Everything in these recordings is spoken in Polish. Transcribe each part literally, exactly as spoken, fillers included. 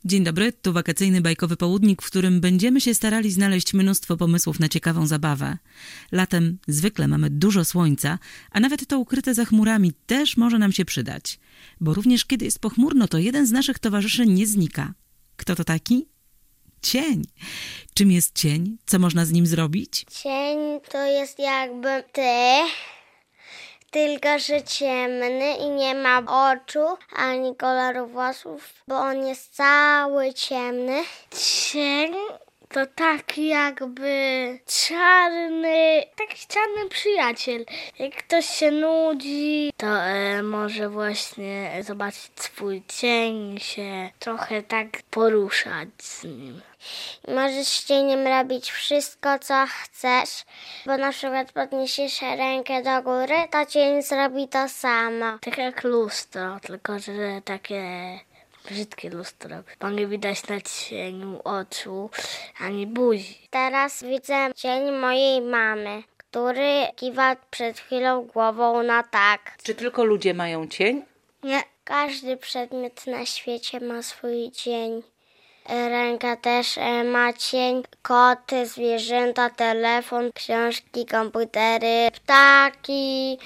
Dzień dobry, tu wakacyjny bajkowy południk, w którym będziemy się starali znaleźć mnóstwo pomysłów na ciekawą zabawę. Latem zwykle mamy dużo słońca, a nawet to ukryte za chmurami też może nam się przydać. Bo również kiedy jest pochmurno, to jeden z naszych towarzyszy nie znika. Kto to taki? Cień. Czym jest cień? Co można z nim zrobić? Cień to jest jakby ty, tylko że ciemny i nie ma oczu ani koloru włosów, bo on jest cały ciemny. Cień to taki jakby czarny, taki czarny przyjaciel. Jak ktoś się nudzi, to e, może właśnie zobaczyć swój cień i się trochę tak poruszać z nim. Możesz z cieniem robić wszystko, co chcesz, bo na przykład podniesiesz rękę do góry, to cień zrobi to samo. Tak jak lustro, tylko że takie brzydkie lustro, bo nie widać na cieniu oczu ani buzi. Teraz widzę cień mojej mamy, który kiwa przed chwilą głową na tak. Czy tylko ludzie mają cień? Nie, każdy przedmiot na świecie ma swój cień. Ręka też ma cień, koty, zwierzęta, telefon, książki, komputery, ptaki,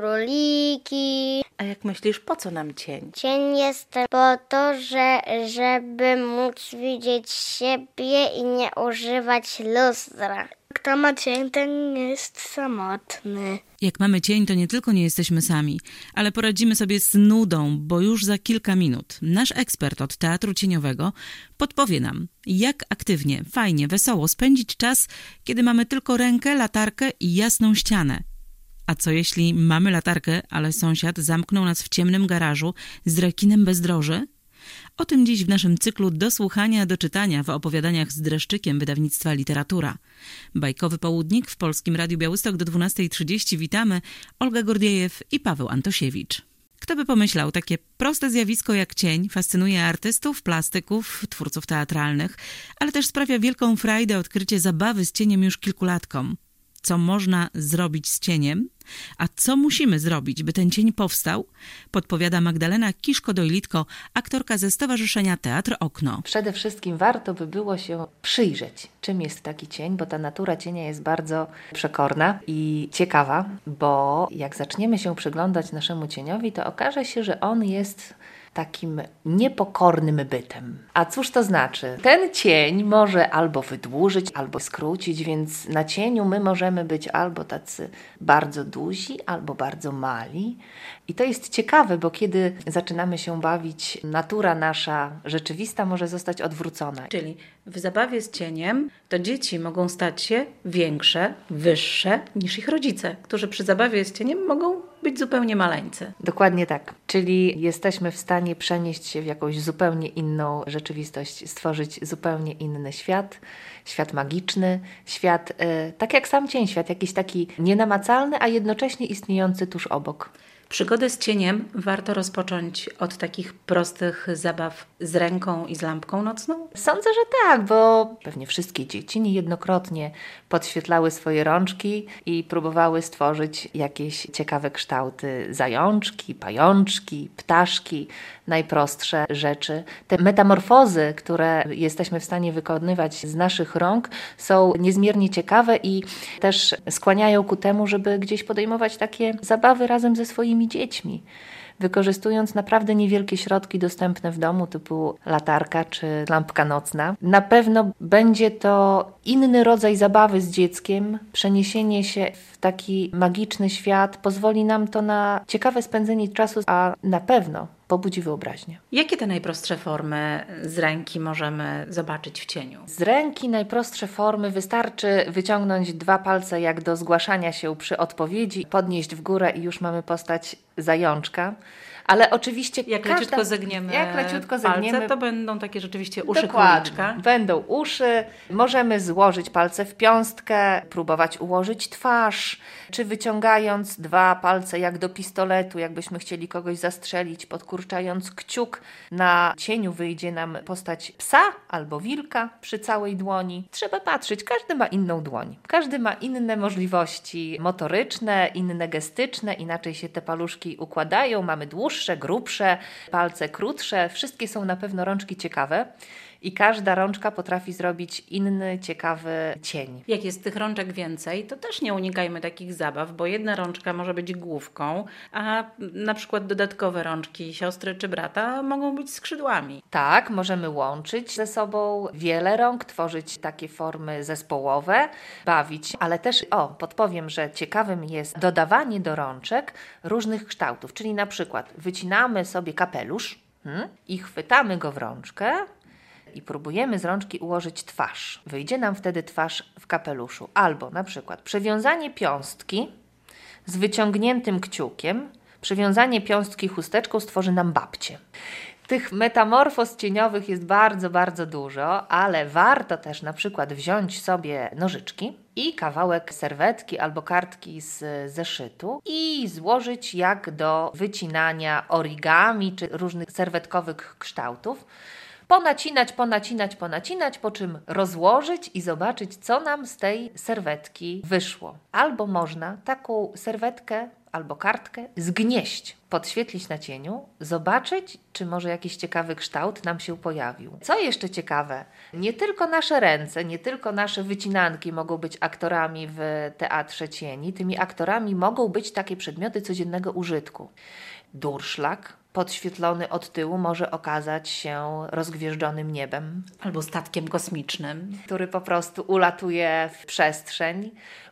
króliki. A jak myślisz, po co nam cień? Cień jest po to, że, żeby móc widzieć siebie i nie używać lustra. Kto ma cień, ten jest samotny. Jak mamy cień, to nie tylko nie jesteśmy sami, ale poradzimy sobie z nudą, bo już za kilka minut nasz ekspert od teatru cieniowego podpowie nam, jak aktywnie, fajnie, wesoło spędzić czas, kiedy mamy tylko rękę, latarkę i jasną ścianę. A co jeśli mamy latarkę, ale sąsiad zamknął nas w ciemnym garażu z rekinem bezdroży? O tym dziś w naszym cyklu Do słuchania, do czytania w opowiadaniach z dreszczykiem wydawnictwa Literatura. Bajkowy południk w Polskim Radiu Białystok do dwunastej trzydzieści. Witamy Olga Gordiejew i Paweł Antosiewicz. Kto by pomyślał, takie proste zjawisko jak cień fascynuje artystów, plastyków, twórców teatralnych, ale też sprawia wielką frajdę odkrycie zabawy z cieniem już kilkulatkom. Co można zrobić z cieniem, a co musimy zrobić, by ten cień powstał, podpowiada Magdalena Kiszko-Dojlitko, aktorka ze Stowarzyszenia Teatr Okno. Przede wszystkim warto by było się przyjrzeć, czym jest taki cień, bo ta natura cienia jest bardzo przekorna i ciekawa, bo jak zaczniemy się przyglądać naszemu cieniowi, to okaże się, że on jest takim niepokornym bytem. A cóż to znaczy? Ten cień może albo wydłużyć, albo skrócić, więc na cieniu my możemy być albo tacy bardzo duzi, albo bardzo mali. I to jest ciekawe, bo kiedy zaczynamy się bawić, natura nasza rzeczywista może zostać odwrócona. Czyli w zabawie z cieniem to dzieci mogą stać się większe, wyższe niż ich rodzice, którzy przy zabawie z cieniem mogą być zupełnie maleńcy. Dokładnie tak. Czyli jesteśmy w stanie przenieść się w jakąś zupełnie inną rzeczywistość, stworzyć zupełnie inny świat, świat magiczny, świat, e, tak jak sam cień, świat jakiś taki nienamacalny, a jednocześnie istniejący tuż obok. Przygodę z cieniem warto rozpocząć od takich prostych zabaw z ręką i z lampką nocną? Sądzę, że tak, bo pewnie wszystkie dzieci niejednokrotnie podświetlały swoje rączki i próbowały stworzyć jakieś ciekawe kształty, zajączki, pajączki, ptaszki, najprostsze rzeczy. Te metamorfozy, które jesteśmy w stanie wykonywać z naszych rąk, są niezmiernie ciekawe i też skłaniają ku temu, żeby gdzieś podejmować takie zabawy razem ze swoimi dziećmi, wykorzystując naprawdę niewielkie środki dostępne w domu, typu latarka czy lampka nocna. Na pewno będzie to inny rodzaj zabawy z dzieckiem, przeniesienie się w taki magiczny świat, pozwoli nam to na ciekawe spędzenie czasu, a na pewno pobudzi wyobraźnię. Jakie te najprostsze formy z ręki możemy zobaczyć w cieniu? Z ręki najprostsze formy wystarczy wyciągnąć dwa palce jak do zgłaszania się przy odpowiedzi, podnieść w górę i już mamy postać zajączka. Ale oczywiście jak każda, leciutko zegniemy jak leciutko palce, zegniemy, to będą takie rzeczywiście uszy dokładnie, króliczka. Będą uszy, możemy złożyć palce w piąstkę, próbować ułożyć twarz, czy wyciągając dwa palce jak do pistoletu, jakbyśmy chcieli kogoś zastrzelić, podkurczając kciuk, na cieniu wyjdzie nam postać psa albo wilka przy całej dłoni. Trzeba patrzeć, każdy ma inną dłoń, każdy ma inne możliwości motoryczne, inne gestyczne, inaczej się te paluszki rączki układają. Mamy dłuższe, grubsze, palce krótsze. Wszystkie są na pewno rączki ciekawe. I każda rączka potrafi zrobić inny, ciekawy cień. Jak jest tych rączek więcej, to też nie unikajmy takich zabaw, bo jedna rączka może być główką, a na przykład dodatkowe rączki siostry czy brata mogą być skrzydłami. Tak, możemy łączyć ze sobą wiele rąk, tworzyć takie formy zespołowe, bawić, ale też, o, podpowiem, że ciekawym jest dodawanie do rączek różnych kształtów, czyli na przykład wycinamy sobie kapelusz hmm, i chwytamy go w rączkę, i próbujemy z rączki ułożyć twarz. Wyjdzie nam wtedy twarz w kapeluszu. Albo na przykład przewiązanie piąstki z wyciągniętym kciukiem, przewiązanie piąstki chusteczką stworzy nam babcię. Tych metamorfoz cieniowych jest bardzo, bardzo dużo, ale warto też na przykład wziąć sobie nożyczki i kawałek serwetki albo kartki z zeszytu i złożyć jak do wycinania origami czy różnych serwetkowych kształtów. Ponacinać, ponacinać, ponacinać, po czym rozłożyć i zobaczyć, co nam z tej serwetki wyszło. Albo można taką serwetkę albo kartkę zgnieść, podświetlić na cieniu, zobaczyć, czy może jakiś ciekawy kształt nam się pojawił. Co jeszcze ciekawe, nie tylko nasze ręce, nie tylko nasze wycinanki mogą być aktorami w teatrze cieni, tymi aktorami mogą być takie przedmioty codziennego użytku. Durszlak podświetlony od tyłu może okazać się rozgwieżdżonym niebem. Albo statkiem kosmicznym, który po prostu ulatuje w przestrzeń.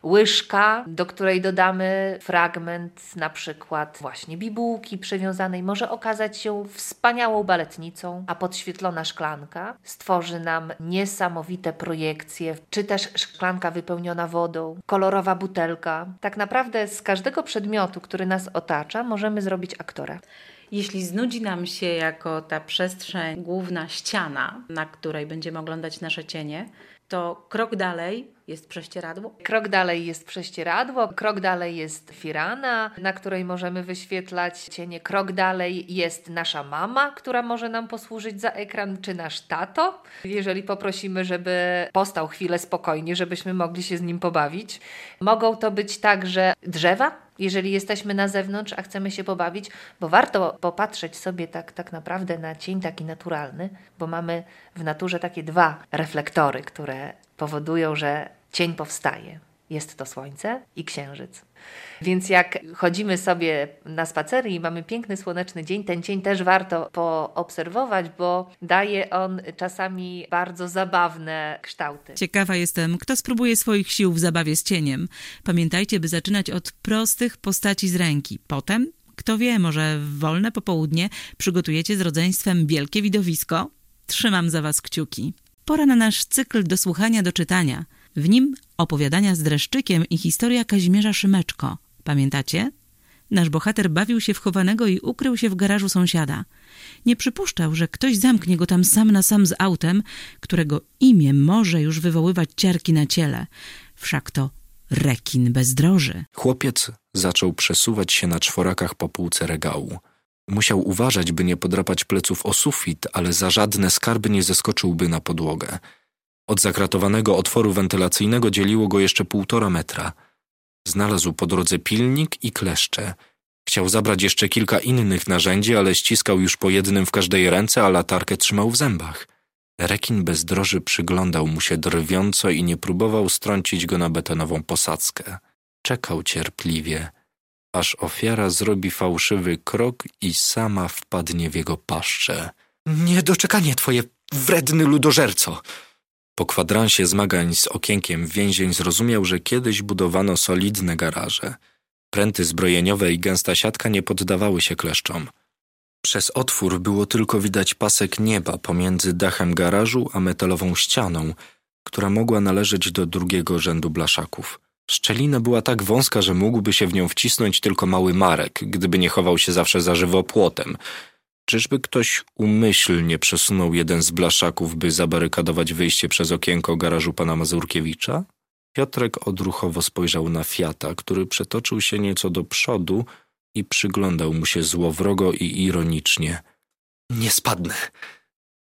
Łyżka, do której dodamy fragment na przykład właśnie bibułki przewiązanej, może okazać się wspaniałą baletnicą, a podświetlona szklanka stworzy nam niesamowite projekcje, czy też szklanka wypełniona wodą, kolorowa butelka. Tak naprawdę z każdego przedmiotu, który nas otacza, możemy zrobić aktora. Jeśli znudzi nam się jako ta przestrzeń, główna ściana, na której będziemy oglądać nasze cienie, to krok dalej jest prześcieradło. Krok dalej jest prześcieradło, krok dalej jest firana, na której możemy wyświetlać cienie. Krok dalej jest nasza mama, która może nam posłużyć za ekran, czy nasz tato, jeżeli poprosimy, żeby postał chwilę spokojnie, żebyśmy mogli się z nim pobawić. Mogą to być także drzewa, jeżeli jesteśmy na zewnątrz, a chcemy się pobawić, bo warto popatrzeć sobie tak, tak naprawdę na cień taki naturalny, bo mamy w naturze takie dwa reflektory, które powodują, że cień powstaje. Jest to słońce i księżyc. Więc jak chodzimy sobie na spacery i mamy piękny, słoneczny dzień, ten cień też warto poobserwować, bo daje on czasami bardzo zabawne kształty. Ciekawa jestem, kto spróbuje swoich sił w zabawie z cieniem. Pamiętajcie, by zaczynać od prostych postaci z ręki. Potem, kto wie, może w wolne popołudnie przygotujecie z rodzeństwem wielkie widowisko? Trzymam za Was kciuki. Pora na nasz cykl do słuchania, do czytania. W nim opowiadania z dreszczykiem i historia Kazimierza Szymeczko. Pamiętacie? Nasz bohater bawił się w chowanego i ukrył się w garażu sąsiada. Nie przypuszczał, że ktoś zamknie go tam sam na sam z autem, którego imię może już wywoływać ciarki na ciele. Wszak to rekin bezdroży. Chłopiec zaczął przesuwać się na czworakach po półce regału. Musiał uważać, by nie podrapać pleców o sufit, ale za żadne skarby nie zeskoczyłby na podłogę. Od zakratowanego otworu wentylacyjnego dzieliło go jeszcze półtora metra. Znalazł po drodze pilnik i kleszcze. Chciał zabrać jeszcze kilka innych narzędzi, ale ściskał już po jednym w każdej ręce, a latarkę trzymał w zębach. Rekin bezdroży przyglądał mu się drwiąco i nie próbował strącić go na betonową posadzkę. Czekał cierpliwie, aż ofiara zrobi fałszywy krok i sama wpadnie w jego paszczę. Niedoczekanie twoje, wredny ludożerco! Po kwadransie zmagań z okienkiem więzień zrozumiał, że kiedyś budowano solidne garaże. Pręty zbrojeniowe i gęsta siatka nie poddawały się kleszczom. Przez otwór było tylko widać pasek nieba pomiędzy dachem garażu a metalową ścianą, która mogła należeć do drugiego rzędu blaszaków. Szczelina była tak wąska, że mógłby się w nią wcisnąć tylko mały Marek, gdyby nie chował się zawsze za żywopłotem. Czyżby ktoś umyślnie przesunął jeden z blaszaków, by zabarykadować wyjście przez okienko garażu pana Mazurkiewicza? Piotrek odruchowo spojrzał na Fiata, który przetoczył się nieco do przodu i przyglądał mu się złowrogo i ironicznie. Nie spadnę,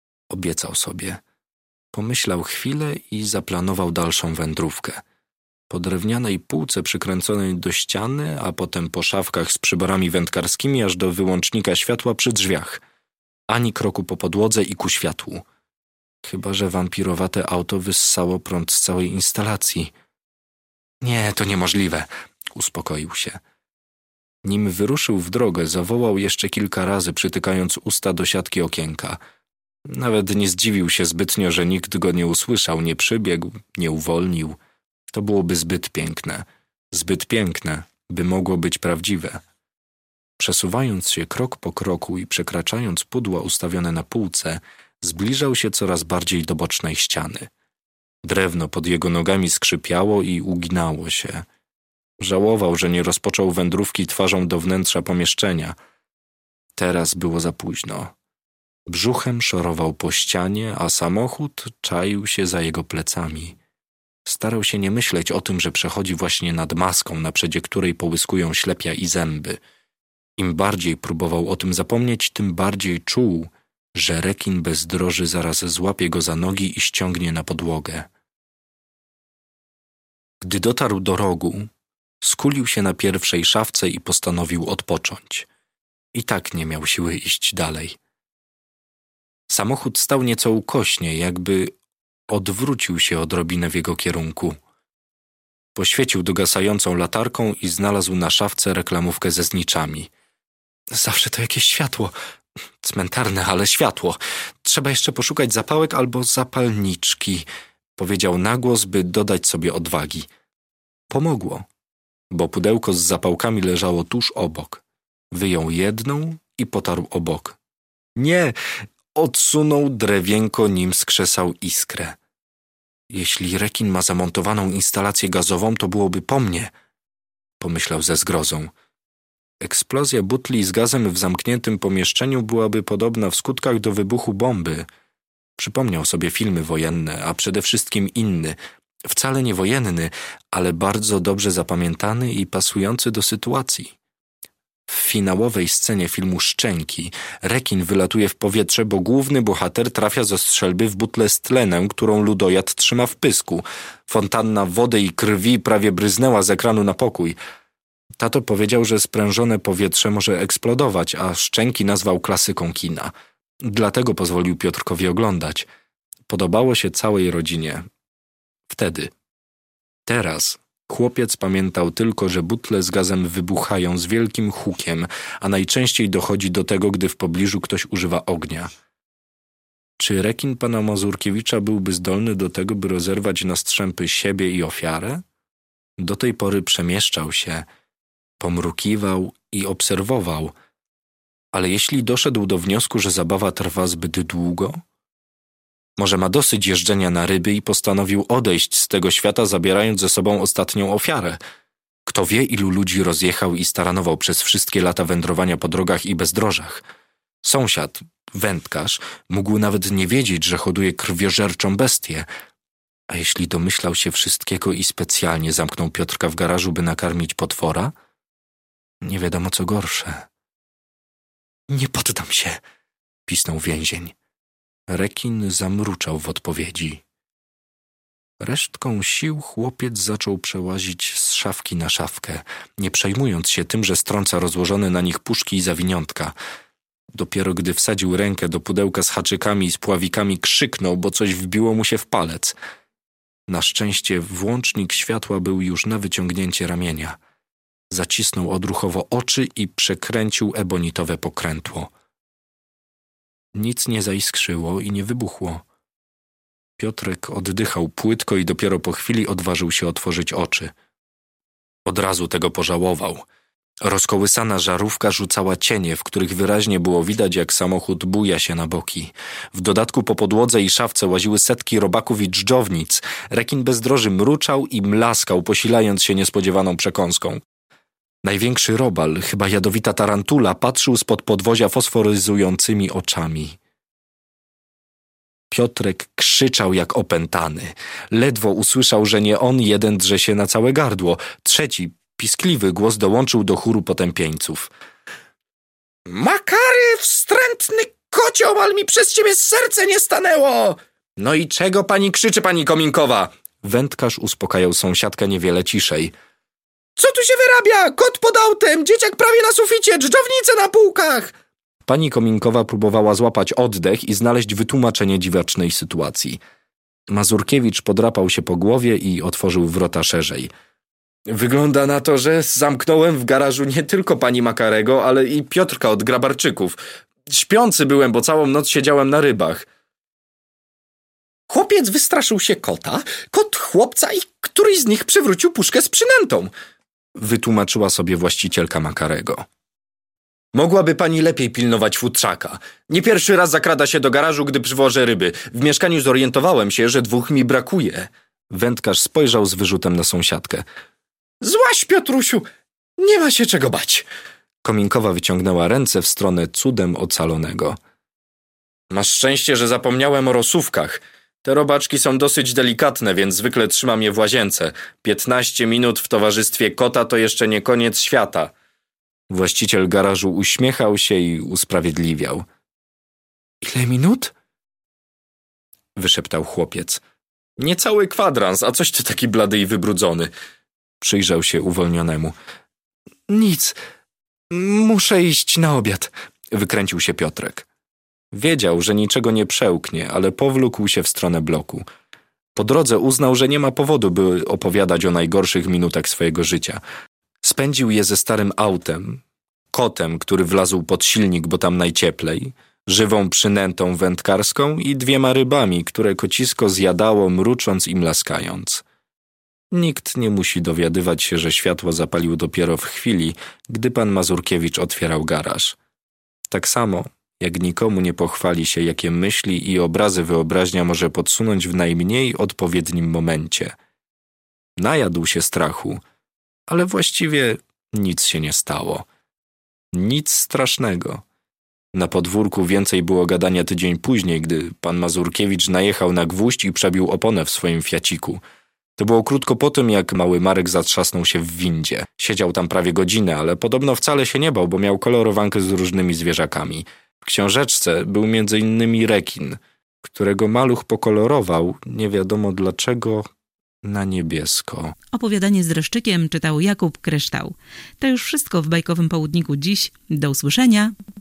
obiecał sobie. Pomyślał chwilę i zaplanował dalszą wędrówkę. Po drewnianej półce przykręconej do ściany, a potem po szafkach z przyborami wędkarskimi aż do wyłącznika światła przy drzwiach. Ani kroku po podłodze i ku światłu. Chyba że wampirowate auto wyssało prąd z całej instalacji. Nie, to niemożliwe, uspokoił się. Nim wyruszył w drogę, zawołał jeszcze kilka razy, przytykając usta do siatki okienka. Nawet nie zdziwił się zbytnio, że nikt go nie usłyszał, nie przybiegł, nie uwolnił. To byłoby zbyt piękne, zbyt piękne, by mogło być prawdziwe. Przesuwając się krok po kroku i przekraczając pudła ustawione na półce, zbliżał się coraz bardziej do bocznej ściany. Drewno pod jego nogami skrzypiało i uginało się. Żałował, że nie rozpoczął wędrówki twarzą do wnętrza pomieszczenia. Teraz było za późno. Brzuchem szorował po ścianie, a samochód czaił się za jego plecami. Starał się nie myśleć o tym, że przechodzi właśnie nad maską, na przedzie której połyskują ślepia i zęby. Im bardziej próbował o tym zapomnieć, tym bardziej czuł, że rekin bezdroży zaraz złapie go za nogi i ściągnie na podłogę. Gdy dotarł do rogu, skulił się na pierwszej szafce i postanowił odpocząć. I tak nie miał siły iść dalej. Samochód stał nieco ukośnie, jakby odwrócił się odrobinę w jego kierunku. Poświecił dogasającą latarką i znalazł na szafce reklamówkę ze zniczami. Zawsze to jakieś światło. Cmentarne, ale światło. Trzeba jeszcze poszukać zapałek albo zapalniczki, powiedział nagłos, by dodać sobie odwagi. Pomogło, bo pudełko z zapałkami leżało tuż obok. Wyjął jedną i potarł obok. Nie! Odsunął drewienko, nim skrzesał iskrę. Jeśli rekin ma zamontowaną instalację gazową, to byłoby po mnie, pomyślał ze zgrozą. Eksplozja butli z gazem w zamkniętym pomieszczeniu byłaby podobna w skutkach do wybuchu bomby. Przypomniał sobie filmy wojenne, a przede wszystkim inny, wcale nie wojenny, ale bardzo dobrze zapamiętany i pasujący do sytuacji. W finałowej scenie filmu Szczęki rekin wylatuje w powietrze, bo główny bohater trafia ze strzelby w butlę z tlenem, którą ludojad trzyma w pysku. Fontanna wody i krwi prawie bryznęła z ekranu na pokój. Tato powiedział, że sprężone powietrze może eksplodować, a Szczęki nazwał klasyką kina. Dlatego pozwolił Piotrkowi oglądać. Podobało się całej rodzinie. Wtedy. Teraz chłopiec pamiętał tylko, że butle z gazem wybuchają z wielkim hukiem, a najczęściej dochodzi do tego, gdy w pobliżu ktoś używa ognia. Czy rekin pana Mazurkiewicza byłby zdolny do tego, by rozerwać na strzępy siebie i ofiarę? Do tej pory przemieszczał się, pomrukiwał i obserwował, ale jeśli doszedł do wniosku, że zabawa trwa zbyt długo, może ma dosyć jeżdżenia na ryby i postanowił odejść z tego świata, zabierając ze sobą ostatnią ofiarę. Kto wie, ilu ludzi rozjechał i staranował przez wszystkie lata wędrowania po drogach i bezdrożach. Sąsiad, wędkarz, mógł nawet nie wiedzieć, że hoduje krwiożerczą bestię. A jeśli domyślał się wszystkiego i specjalnie zamknął Piotrka w garażu, by nakarmić potwora? Nie wiadomo co gorsze. Nie poddam się, pisnął więzień. Rekin zamruczał w odpowiedzi. Resztką sił chłopiec zaczął przełazić z szafki na szafkę, nie przejmując się tym, że strąca rozłożone na nich puszki i zawiniątka. Dopiero gdy wsadził rękę do pudełka z haczykami i z pławikami, krzyknął, bo coś wbiło mu się w palec. Na szczęście włącznik światła był już na wyciągnięcie ramienia. Zacisnął odruchowo oczy i przekręcił ebonitowe pokrętło. Nic nie zaiskrzyło i nie wybuchło. Piotrek oddychał płytko i dopiero po chwili odważył się otworzyć oczy. Od razu tego pożałował. Rozkołysana żarówka rzucała cienie, w których wyraźnie było widać, jak samochód buja się na boki. W dodatku po podłodze i szafce łaziły setki robaków i dżdżownic. Rekin bezdroży mruczał i mlaskał, posilając się niespodziewaną przekąską. Największy robal, chyba jadowita tarantula, patrzył spod podwozia fosforyzującymi oczami. Piotrek krzyczał jak opętany. Ledwo usłyszał, że nie on jeden drze się na całe gardło. Trzeci, piskliwy głos dołączył do chóru potępieńców. Makary, wstrętny kocioł, ale mi przez ciebie serce nie stanęło! No i czego pani krzyczy, pani Kominkowa? Wędkarz uspokajał sąsiadkę niewiele ciszej. Co tu się wyrabia? Kot pod autem, dzieciak prawie na suficie, dżdżownice na półkach! Pani Kominkowa próbowała złapać oddech i znaleźć wytłumaczenie dziwacznej sytuacji. Mazurkiewicz podrapał się po głowie i otworzył wrota szerzej. Wygląda na to, że zamknąłem w garażu nie tylko pani Makarego, ale i Piotrka od Grabarczyków. Śpiący byłem, bo całą noc siedziałem na rybach. Chłopiec wystraszył się kota, kot chłopca i któryś z nich przywrócił puszkę z przynętą. Wytłumaczyła sobie właścicielka Makarego. Mogłaby pani lepiej pilnować futrzaka. Nie pierwszy raz zakrada się do garażu, gdy przywożę ryby. W mieszkaniu zorientowałem się, że dwóch mi brakuje. Wędkarz spojrzał z wyrzutem na sąsiadkę. Złaś, Piotrusiu, nie ma się czego bać. Kominkowa wyciągnęła ręce w stronę cudem ocalonego. Masz szczęście, że zapomniałem o rosówkach. Te robaczki są dosyć delikatne, więc zwykle trzymam je w łazience. Piętnaście minut w towarzystwie kota to jeszcze nie koniec świata. Właściciel garażu uśmiechał się i usprawiedliwiał. Ile minut? Wyszeptał chłopiec. Niecały kwadrans, a coś ty taki blady i wybrudzony. Przyjrzał się uwolnionemu. Nic. Muszę iść na obiad. Wykręcił się Piotrek. Wiedział, że niczego nie przełknie, ale powlókł się w stronę bloku. Po drodze uznał, że nie ma powodu, by opowiadać o najgorszych minutach swojego życia. Spędził je ze starym autem, kotem, który wlazł pod silnik, bo tam najcieplej, żywą przynętą wędkarską i dwiema rybami, które kocisko zjadało, mrucząc i mlaskając. Nikt nie musi dowiadywać się, że światło zapalił dopiero w chwili, gdy pan Mazurkiewicz otwierał garaż. Tak samo, jak nikomu nie pochwali się, jakie myśli i obrazy wyobraźnia może podsunąć w najmniej odpowiednim momencie. Najadł się strachu, ale właściwie nic się nie stało. Nic strasznego. Na podwórku więcej było gadania tydzień później, gdy pan Mazurkiewicz najechał na gwóźdź i przebił oponę w swoim fiaciku. To było krótko po tym, jak mały Marek zatrzasnął się w windzie. Siedział tam prawie godzinę, ale podobno wcale się nie bał, bo miał kolorowankę z różnymi zwierzakami. W książeczce był między innymi rekin, którego maluch pokolorował, nie wiadomo dlaczego, na niebiesko. Opowiadanie z dreszczykiem czytał Jakub Kryształ. To już wszystko w Bajkowym Południku dziś. Do usłyszenia.